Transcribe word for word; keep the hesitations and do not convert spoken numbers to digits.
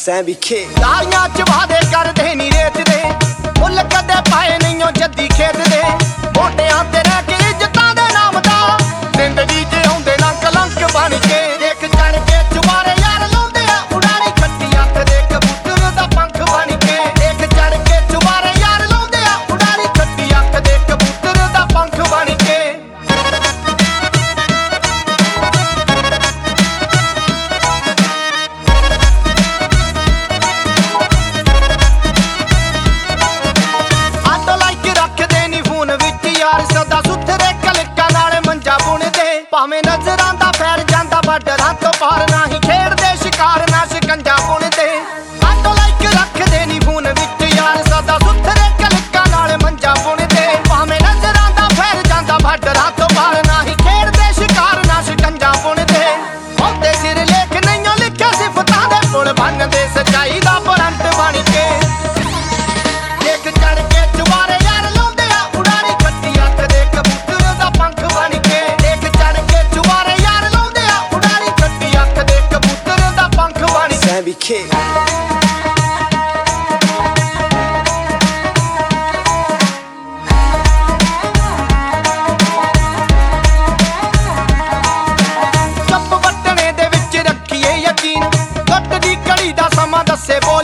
ਸੈਂਬੀਖੇ ਤਾਰੀਆਂ ਚ ਵਾਦੇ ਕਰਦੇ ਨੀ ਰੇਤ ਦੇ ਮੁੱਲ ਕਦੇ ਪਾਏ ਨਹੀਂਓ ਜੱਦੀ ਖੇਤ ਦੇ ਮੋਢਿਆਂ ਤੇ ਰਹਿ ਕੇ ਇੱਜ਼ਤਾਂ ਦੇ ਨਾਮ ਦਾ ਜ਼ਿੰਦਗੀ ਚ ਆਉਂਦੇ ਨਾ ਕਲੰਕ ਬਣ ਕੇ ਦੇਖ ਚੜ ਕੇ ਚੁਬਾਰੇ ਯਾਰ ਲਾਉਂਦੇ ਆ ਉਡਾਰੀ ਖੱਟੀ ਅੱਖ ਦੇ ਕਬੂਤਰ ਦਾ ਪੰਖ ਬਣ ਕੇ ਦੇਖ ਚੜ ਕੇ ਚੁਬਾਰੇ ਯਾਰ ਲਾਉਂਦੇ ਆ ਉਡਾਰੀ ਖੱਟੀ ਅੱਖ ਦੇ ਕਬੂਤਰ ਦਾ ਪੰਖ ਬਣ ਕੇ ਸਦਾ ਸੁਥਰੇ ਕਲਕਾਂ ਨਾਲ ਮੰਜਾ ਬੁਣਦੇ ਭਾਵੇਂ ਨਜ਼ਰਾਂ ਦਾ ਫੈਲ ਜਾਂਦਾ ਬਾਰਡਰਾਂ ਤੋਂ ਪਾਰ ਨਾ ਹੀ ਖੇਡਦੇ ਸ਼ਿਕਾਰ ਨਾ ਸ਼ਿਕੰਜਾ ਬੁਣਦੇ ਆਟੋ ਲਾਈਕ ਰੱਖਦੇ ਨੀ ਫੋਨ ਵਿੱਚ ਯਾਰ ਸਦਾ ਸੁਥਰੇ ਕਲਕਾਂ ਨਾਲ ਮੰਜਾ ਬੁਣਦੇ ਭਾਵੇਂ ਨਜ਼ਰਾਂ ਦਾ ਫੈਲ ਜਾਂਦਾ ਬਾਰਡਰਾਂ ਤੋਂ ਪਾਰ ਨਾ ਹੀ ਖੇਡਦੇ ਸ਼ਿਕਾਰ ਨਾ ਸ਼ਿਕੰਜਾ ਬੁਣਦੇ ਉਹਦੇ ਸਿਰ ਲੇਖ ਨਹੀਂਓ ਲਿਖਿਆ ਸਿਫਤਾਂ ਦੇ ਪੁਲ ਬੰਨਦੇ ਸੱਚਾਈ ਦਾ ਬਰੰਟ ਬਣ ਕੇ ਦੇਖ ਚੜ ਕੇ ਚੁਬਾਰੇ ਯਾਰ ਲਾਉਂਦੇ ਆ ਉਡਾਰੀ ਖੱਟੀ ਅੱਖ ਦੇ ਕਬੂਤਰ ਦਾ ਪੰਖ ਬਣ ਕੇ ਦੇਖ ਚੜ ਕੇ ਚੁਬਾਰੇ ਯਾਰ ਲਾਉਂਦੇ ਆ ਉਡਾਰੀ ਖੱਟੀ ਅੱਖ ਦੇ ਕਬੂਤਰ ਦਾ ਪੰਖ ਬਣ ਕੇ ਸੈਂਬੀਖੇ ਚੁੱਪ ਵੱਟਣੇ ਦੇ ਵਿੱਚ ਰੱਖੀਏ ਯਕੀਨ ਕੱਟ ਦੀ ਘੜੀ ਦਾ ਸਮਾਂ ਦੱਸੇ ਬੋਲ